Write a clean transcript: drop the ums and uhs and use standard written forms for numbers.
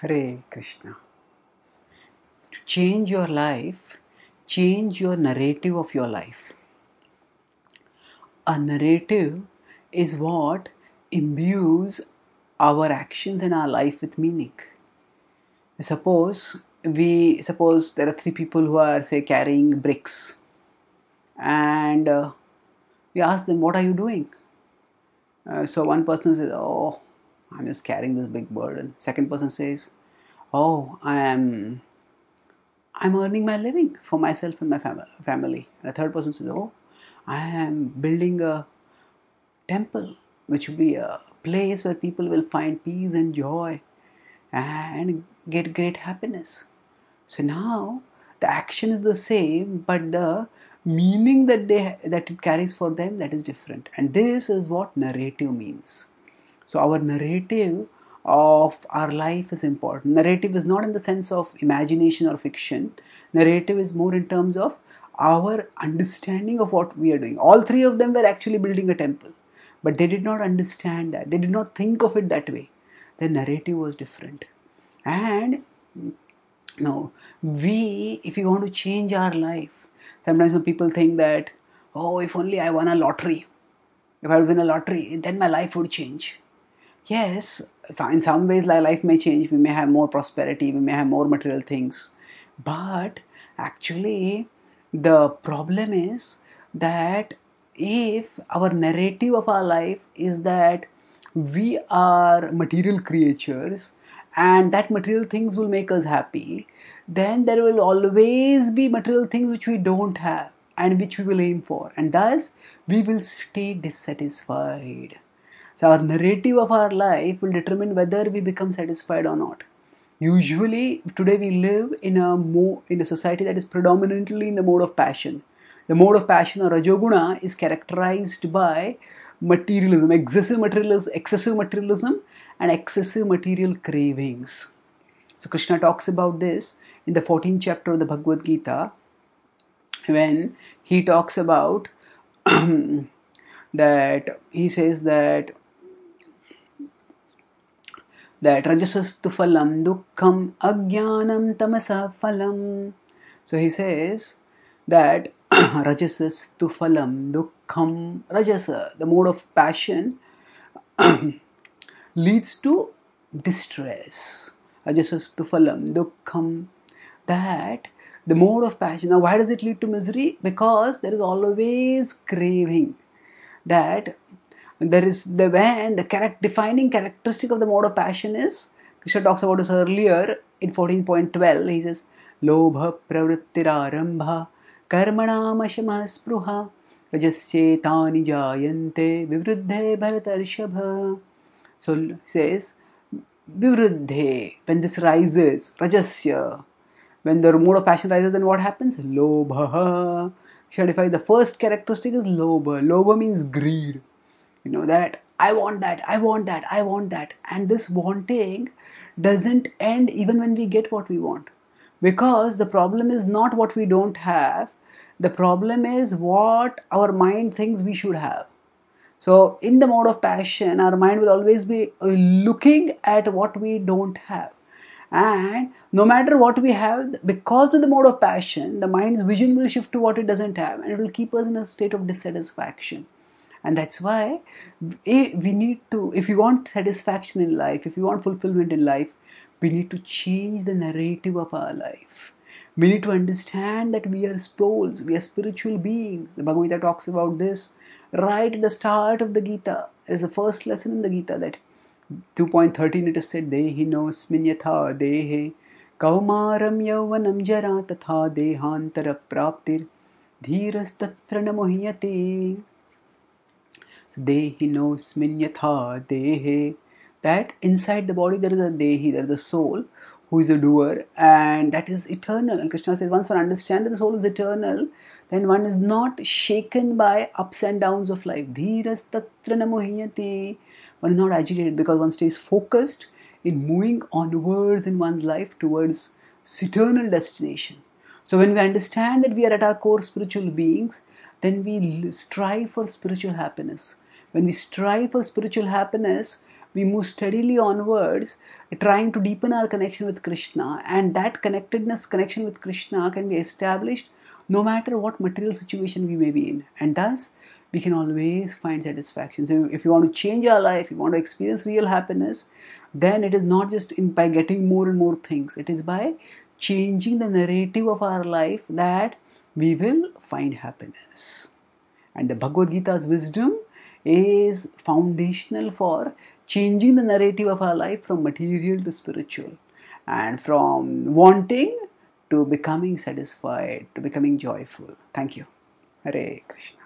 Hare Krishna. To change your life, change your narrative of your life. A narrative is what imbues our actions and our life with meaning. Suppose there are three people who are, say, carrying bricks, and we ask them, "What are you doing?" So one person says, "Oh, I'm just carrying this big burden." Second person says, "Oh, I'm earning my living for myself and my family." And the third person says, "Oh, I am building a temple, which will be a place where people will find peace and joy and get great happiness." So now the action is the same, but the meaning that it carries for them, that is different. And this is what narrative means. So our narrative of our life is important. Narrative is not in the sense of imagination or fiction. Narrative is more in terms of our understanding of what we are doing. All three of them were actually building a temple, but they did not understand that. They did not think of it that way. The narrative was different. And now, if we want to change our life, sometimes when people think that, oh, if only I won a lottery, if I win a lottery, then my life would change. Yes, in some ways life may change. We may have more prosperity, we may have more material things. But actually, the problem is that if our narrative of our life is that we are material creatures and that material things will make us happy, then there will always be material things which we don't have and which we will aim for, and thus we will stay dissatisfied. So our narrative of our life will determine whether we become satisfied or not. Usually, today we live in a society that is predominantly in the mode of passion. The mode of passion, or Rajoguna, is characterized by materialism, excessive materialism, and excessive material cravings. So Krishna talks about this in the 14th chapter of the Bhagavad Gita, when he talks about that he says that rajasastu phalam dukkham ajnanam tamasa phalam. So he says that rajasastu phalam dukkham, rajasa, the mode of passion, leads to distress. Rajasastu phalam dukkham, that the mode of passion. Now why does it lead to misery? Because there is always craving. That there is the defining characteristic of the mode of passion is, Krishna talks about this earlier in 14.12. He says, Lobha pravrittirarambha karmanam ashamah spruha rajasye jayante vivruddhe bharatarshabha. So he says, vivruddhe, when this rises, rajasya, when the mode of passion rises, then what happens? Lobha. The first characteristic is lobha. Lobha means greed. That I want that, I want that, I want that. And this wanting doesn't end even when we get what we want. Because the problem is not what we don't have, the problem is what our mind thinks we should have. So, in the mode of passion, our mind will always be looking at what we don't have. And no matter what we have, because of the mode of passion, the mind's vision will shift to what it doesn't have, and it will keep us in a state of dissatisfaction. And that's why we need to, if we want satisfaction in life, if we want fulfillment in life, we need to change the narrative of our life. We need to understand that we are souls, we are spiritual beings. The Bhagavad Gita talks about this right at the start of the Gita. It is the first lesson in the Gita, that 2.13 it is said, Dehi nosmin yatha dehe kaumaram yauvanam jara tatha dehantara praptir dhiras tatra namohyate. So Dehi nosmin yatha dehe, that inside the body there is a Dehi, there is a soul who is a doer, and that is eternal. And Krishna says, once one understands that the soul is eternal, then one is not shaken by ups and downs of life. Dhiras tatra namohyate. One is not agitated because one stays focused in moving onwards in one's life towards eternal destination. So when we understand that we are at our core spiritual beings, then we strive for spiritual happiness. When we strive for spiritual happiness, we move steadily onwards, trying to deepen our connection with Krishna, and that connection with Krishna can be established no matter what material situation we may be in, and thus we can always find satisfaction. So if you want to change our life, if you want to experience real happiness, then it is not just by getting more and more things, it is by changing the narrative of our life that we will find happiness. And the Bhagavad Gita's wisdom is foundational for changing the narrative of our life from material to spiritual, and from wanting to becoming satisfied, to becoming joyful. Thank you. Hare Krishna.